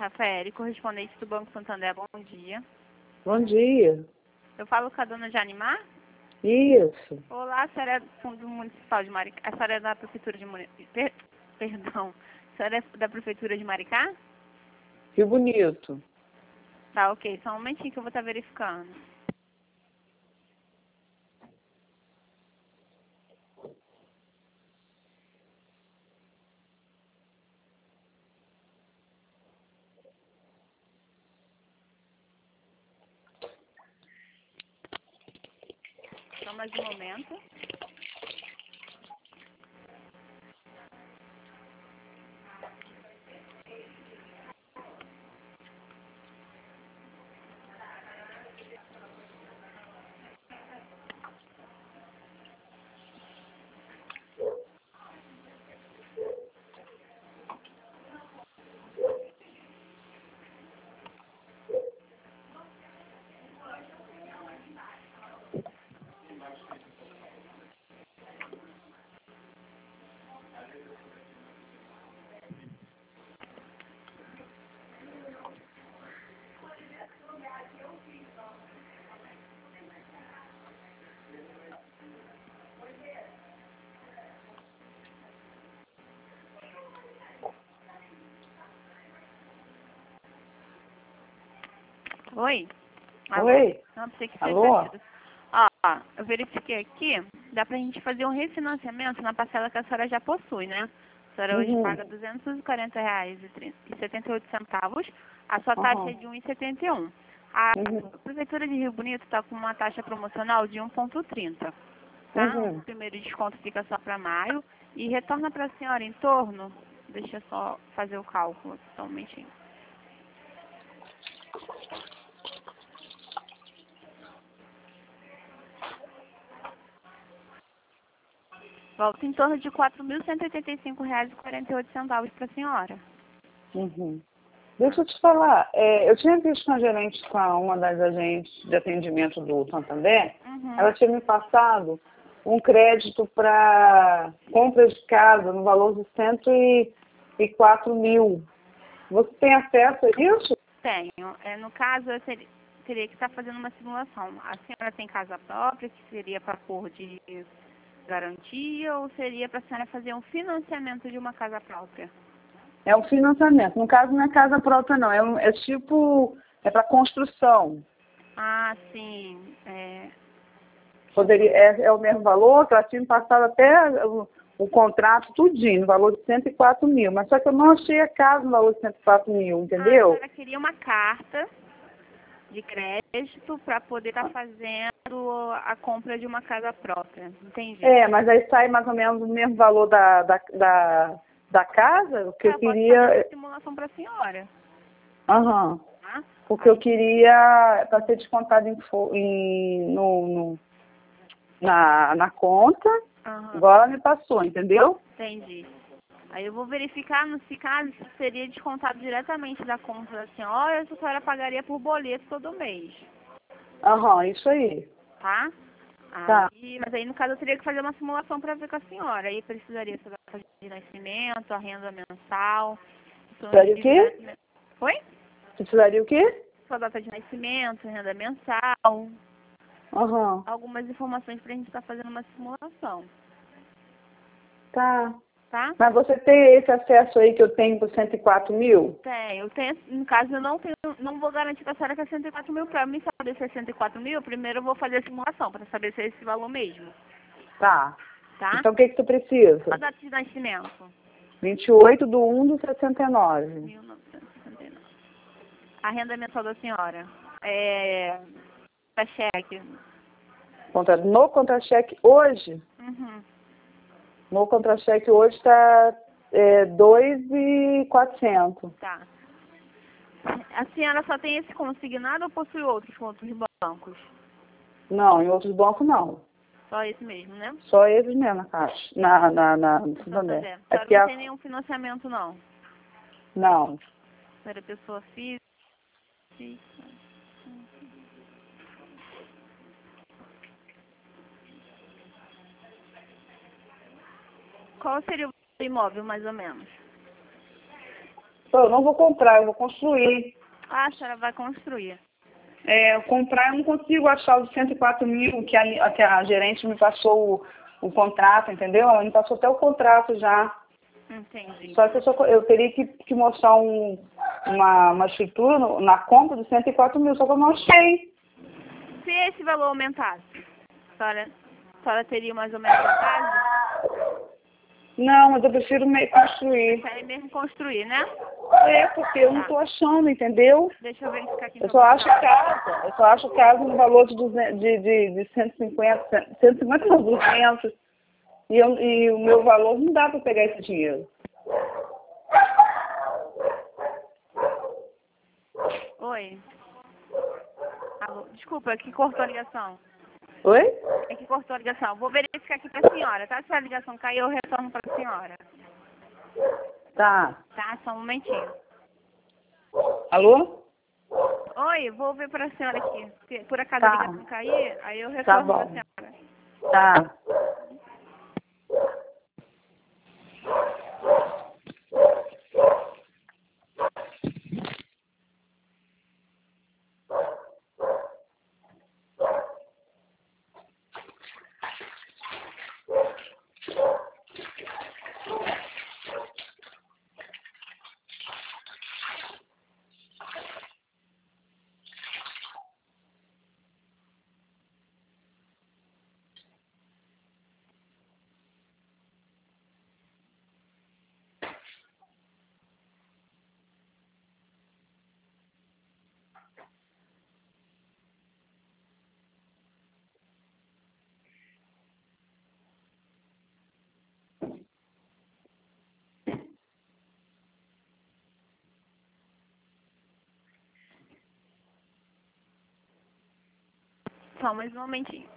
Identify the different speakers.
Speaker 1: Rafael, correspondente do Banco Santander, bom dia.
Speaker 2: Bom dia.
Speaker 1: Eu falo com a dona Janimar?
Speaker 2: Isso.
Speaker 1: Olá, a senhora é do Fundo Municipal de Maricá. A senhora é da Prefeitura de Perdão. A senhora é da Prefeitura de Maricá?
Speaker 2: Que bonito.
Speaker 1: Tá, ok. Só um momentinho que eu vou estar verificando. Só mais um momento. Oi? Alô?
Speaker 2: Oi.
Speaker 1: Não, pensei que
Speaker 2: Alô?
Speaker 1: tinha sido. Ó, eu verifiquei aqui, dá pra gente fazer um refinanciamento na parcela que a senhora já possui, né? A senhora hoje paga R$ 240,78. A sua taxa é de 1,71. A Prefeitura de Rio Bonito está com uma taxa promocional de 1,30. Tá? O primeiro desconto fica só para maio e retorna para a senhora em torno, deixa eu só fazer o cálculo aqui, só um momentinho. Volta em torno de R$ 4.185,48 para a senhora.
Speaker 2: Deixa eu te falar, eu tinha visto com a gerente, com uma das agentes de atendimento do Santander, ela tinha me passado um crédito para compra de casa no valor de 104 mil. Você tem acesso a isso?
Speaker 1: Tenho. No caso, eu teria que estar fazendo uma simulação. A senhora tem casa própria, que seria para pôr de garantia, ou seria para a senhora fazer um financiamento de uma casa própria?
Speaker 2: É um financiamento. No caso, não é casa própria, não. É para construção.
Speaker 1: Ah, sim.
Speaker 2: Poderia, é o mesmo valor, que ela tinha me passado até o contrato, tudinho, no valor de 104 mil. Mas só que eu não achei a casa no valor de 104 mil, entendeu?
Speaker 1: A senhora queria uma carta de crédito para poder estar fazendo a compra de uma casa própria. Entendi.
Speaker 2: Mas aí sai mais ou menos o mesmo valor da casa, o que eu queria...
Speaker 1: Posso fazer uma simulação para a senhora.
Speaker 2: Tá? Porque eu queria para ser descontado na conta, igual ela me passou, entendeu?
Speaker 1: Entendi. Aí eu vou verificar, nesse caso, se seria descontado diretamente da conta da senhora ou se a senhora pagaria por boleto todo mês.
Speaker 2: Isso aí.
Speaker 1: Tá?
Speaker 2: Tá.
Speaker 1: Mas aí, no caso, eu teria que fazer uma simulação para ver com a senhora. Aí precisaria sua data de nascimento, a renda mensal.
Speaker 2: Precisaria o quê?
Speaker 1: Oi?
Speaker 2: Precisaria o quê?
Speaker 1: Sua data de nascimento, renda mensal. Algumas informações para a gente estar fazendo uma simulação.
Speaker 2: Tá.
Speaker 1: Tá?
Speaker 2: Mas você tem esse acesso aí que eu tenho por 104 mil?
Speaker 1: Eu tenho, no caso, eu não vou garantir para a senhora que é 104 mil. Para mim saber se é 104 mil, primeiro eu vou fazer a simulação para saber se é esse valor mesmo.
Speaker 2: Tá.
Speaker 1: Tá?
Speaker 2: Então o que tu precisa?
Speaker 1: A data de nascimento?
Speaker 2: 28/1/69.
Speaker 1: 1969. A renda mensal da senhora? Para cheque?
Speaker 2: No contra-cheque hoje? No contra-cheque hoje está 2.400.
Speaker 1: Tá. A senhora só tem esse consignado ou possui outros com outros bancos?
Speaker 2: Não, em outros bancos não.
Speaker 1: Só esse mesmo, né?
Speaker 2: Só eles mesmo na caixa. No Santander.
Speaker 1: A senhora não tem nenhum financiamento, não?
Speaker 2: Não.
Speaker 1: Para pessoa física? Qual seria o imóvel, mais ou menos?
Speaker 2: Eu não vou comprar, eu vou construir.
Speaker 1: Ah, a senhora vai construir.
Speaker 2: Comprar eu não consigo achar os 104 mil que a gerente me passou o contrato, entendeu? Ela me passou até o contrato já.
Speaker 1: Entendi.
Speaker 2: Só que eu teria que mostrar uma escritura na compra de 104 mil, só que eu não achei.
Speaker 1: Se esse valor aumentasse, a senhora teria mais ou menos vantagem?
Speaker 2: Não, mas eu prefiro construir.
Speaker 1: Prefere mesmo construir, né?
Speaker 2: Porque eu não estou achando, entendeu?
Speaker 1: Deixa eu verificar aqui.
Speaker 2: Eu só acho casa. Eu só acho casa no valor de 150, 150 não, 200. E o meu valor não dá para pegar esse dinheiro.
Speaker 1: Oi. Alô? Desculpa, é que cortou a ligação.
Speaker 2: Oi?
Speaker 1: É que cortou a ligação. Vou verificar aqui para a senhora, tá? Se a ligação cair, eu retorno para a senhora.
Speaker 2: Tá.
Speaker 1: Tá? Só um momentinho.
Speaker 2: Alô?
Speaker 1: Oi, vou ver para a senhora aqui. Se por acaso
Speaker 2: Tá.
Speaker 1: a ligação cair, aí eu
Speaker 2: Tá
Speaker 1: retorno para a
Speaker 2: bom.
Speaker 1: senhora.
Speaker 2: Tá.
Speaker 1: Só mais um momentinho.